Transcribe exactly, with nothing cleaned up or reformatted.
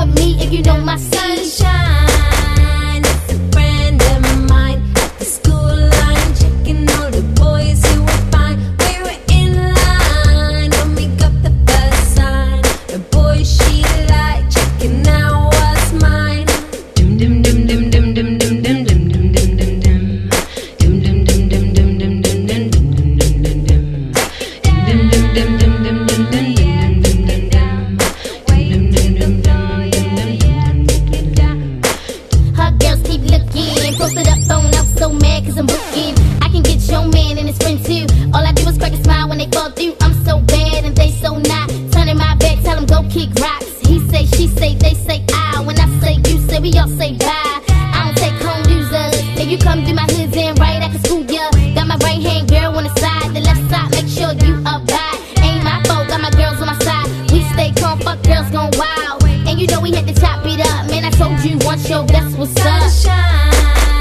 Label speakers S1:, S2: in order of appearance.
S1: with me if you know my sunshine. It's a friend of mine at the school line, checking all the boys who were fine. We were in line when we got the first sign. The boy she liked checking out was mine. Dum dum dum dum dum dum dum dum dum dum dum dum dum. Dum dum dum dum dum dum dum dum dum dum dum dum. Dum dum dum dum dum dum dum dum. Posted up, thrown out, so mad cause I'm booking. I can get your man and his friend too. All I do is crack a smile when they fall through. I'm so bad and they so not. Turning my back, tell them go kick rocks. He say, she say, they say I. When I say you say, we all say bye. I don't take home users. If you come through my hood then right, I can school ya. Got my right hand girl on the side, the left side, make sure you abide. Ain't my fault, got my girls on my side. We stay calm, fuck girls gone wild. And you know we had to chop it up. Man, I told you once, yo, that's what's up. Sunshine.